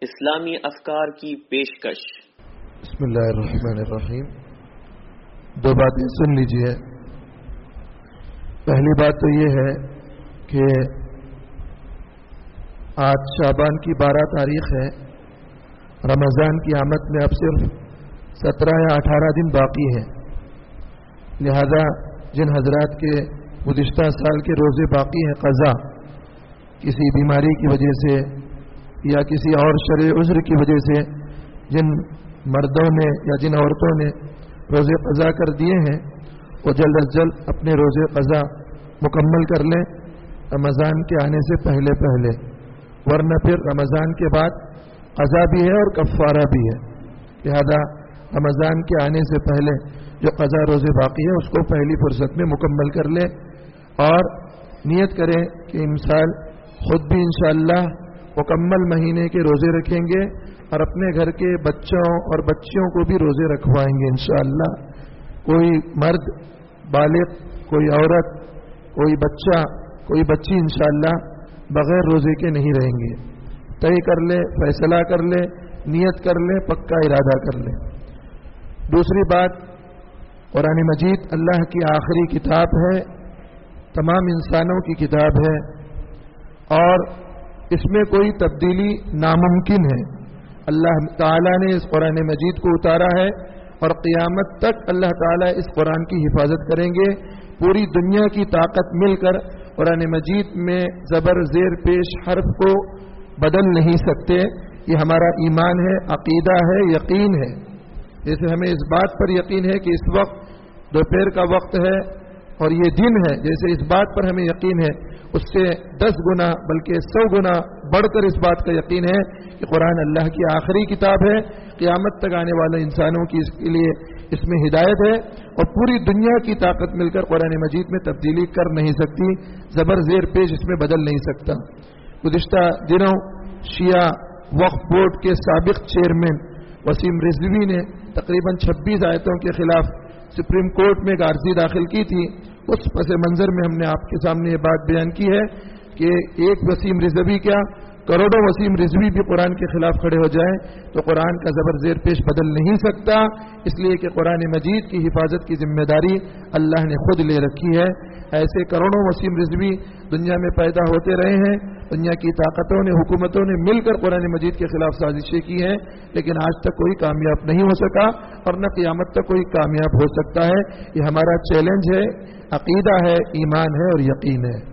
اسلامی افکار کی پیشکش۔ بسم اللہ الرحمن الرحیم۔ دو باتیں سن لیجیے۔ پہلی بات تو یہ ہے کہ آج شعبان کی 12 تاریخ ہے، رمضان کی آمد میں اب صرف 17 یا 18 دن باقی ہیں، لہذا جن حضرات کے گزشتہ سال کے روزے باقی ہیں قضا، کسی بیماری کی وجہ سے یا کسی اور شرعی عذر کی وجہ سے جن مردوں نے یا جن عورتوں نے روزے قضا کر دیے ہیں، وہ جلد از جلد اپنے روزے قضا مکمل کر لیں رمضان کے آنے سے پہلے پہلے، ورنہ پھر رمضان کے بعد قضا بھی ہے اور کفارہ بھی ہے۔ لہذا رمضان کے آنے سے پہلے جو قضا روزے باقی ہے اس کو پہلی فرصت میں مکمل کر لیں، اور نیت کریں کہ امسال خود بھی انشاءاللہ مکمل مہینے کے روزے رکھیں گے اور اپنے گھر کے بچوں اور بچیوں کو بھی روزے رکھوائیں گے انشاءاللہ۔ کوئی مرد بالغ، کوئی عورت، کوئی بچہ، کوئی بچی انشاءاللہ بغیر روزے کے نہیں رہیں گے۔ طے کر لے، فیصلہ کر لے، نیت کر لے، پکا ارادہ کر لے۔ دوسری بات، قرآن مجید اللہ کی آخری کتاب ہے، تمام انسانوں کی کتاب ہے، اور اس میں کوئی تبدیلی ناممکن ہے۔ اللہ تعالیٰ نے اس قرآن مجید کو اتارا ہے اور قیامت تک اللہ تعالیٰ اس قرآن کی حفاظت کریں گے۔ پوری دنیا کی طاقت مل کر قرآن مجید میں زبر زیر پیش حرف کو بدل نہیں سکتے۔ یہ ہمارا ایمان ہے، عقیدہ ہے، یقین ہے۔ جیسے ہمیں اس بات پر یقین ہے کہ اس وقت دوپہر کا وقت ہے اور یہ دن ہے، جیسے اس بات پر ہمیں یقین ہے، اس سے 10 گنا بلکہ 100 گنا بڑھ کر اس بات کا یقین ہے کہ قرآن اللہ کی آخری کتاب ہے، قیامت تک آنے والے انسانوں کی اس کے لیے اس میں ہدایت ہے، اور پوری دنیا کی طاقت مل کر قرآن مجید میں تبدیلی کر نہیں سکتی، زبر زیر پیش اس میں بدل نہیں سکتا۔ گزشتہ دنوں شیعہ وقف بورڈ کے سابق چیئرمین وسیم رضوی نے تقریباً 26 آیتوں کے خلاف سپریم کورٹ میں ایک عرضی داخل کی تھی۔ اس پس منظر میں ہم نے آپ کے سامنے یہ بات بیان کی ہے کہ ایک وسیم رضوی کیا، کروڑوں وسیم رضوی بھی قرآن کے خلاف کھڑے ہو جائیں تو قرآن کا زبر زیر پیش بدل نہیں سکتا، اس لیے کہ قرآن مجید کی حفاظت کی ذمہ داری اللہ نے خود لے رکھی ہے۔ ایسے کروڑوں وسیم رضوی دنیا میں پیدا ہوتے رہے ہیں، دنیا کی طاقتوں نے، حکومتوں نے مل کر قرآن مجید کے خلاف سازشیں کی ہیں، لیکن آج تک کوئی کامیاب نہیں ہو سکا، اور نہ قیامت تک کوئی کامیاب ہو سکتا ہے۔ یہ ہمارا چیلنج ہے، عقیدہ ہے، ایمان ہے اور یقین ہے۔